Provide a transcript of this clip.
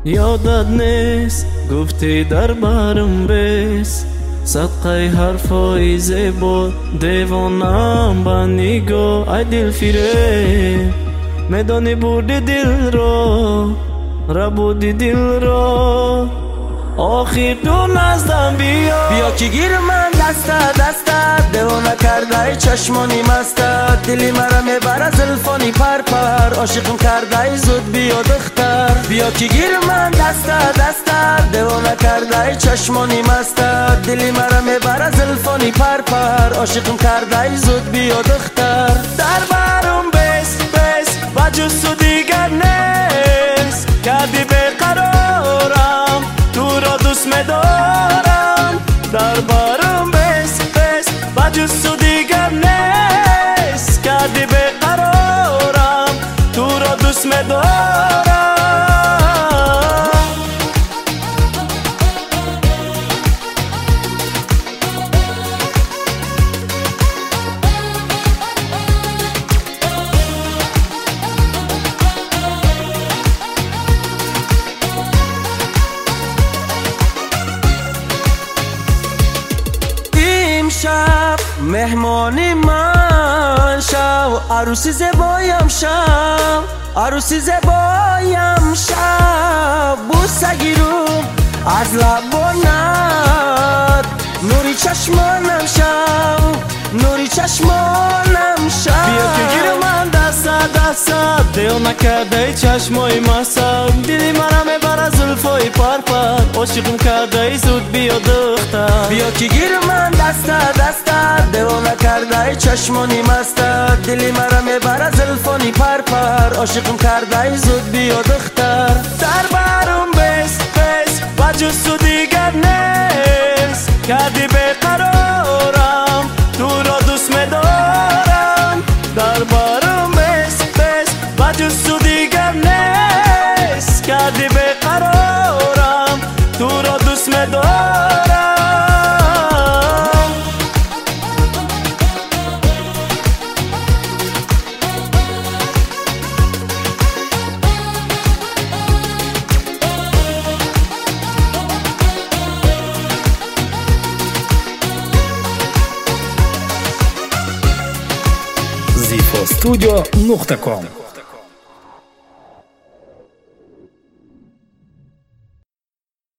یادت نیست گفتی در برم بس، صدقه حرفای زیبا دیوانم با نگاه. ای دل فریب میدانی بردی دل را، ربودی دل را، آخر تو نزدم بیا که گیر من دستت دیوانه کرده چشمانی مستت، دلی مرا میبره زلفانی پر عاشقم کرده زود بیا دختر. بیا که گیر من دستت دیوانه کرده چشمانی مستت، دلی مرا میبره زلفانی پر عاشقم کرده زود بیا دختر. در برم بس و جز تو دیگر نیست، کردی بیقرارم تو را دوست میدارم. در برم بس و جز تو دیگر نیست، کردی بیقرارم تو را دوست میدارم. شب مهمانی من شو، عروسی زبایم شو، عروسی زبایم شو. بوسه گیرم از لبانت، نوری چشمانم شو، نوری چشمانم شو. بیا که گیر من دستت دیوانه کرده چشمای مستم، دیدی مرا میبره زلفای پر عاشقم کرده زود بیا دختر. بیا که گیر من دستت دیوانه کرده چشمانی مستت، دلی مرا میبره زلفانی پر عاشقم کرده زود بیا دختر. در برم بس و جز تو دیگر نیست، کردی بیقرارم تو را دوست میدارم. در برم بس و جز تو دیگر نیست، کردی بیقرارم تو را دوست میدارم. zifostudio.com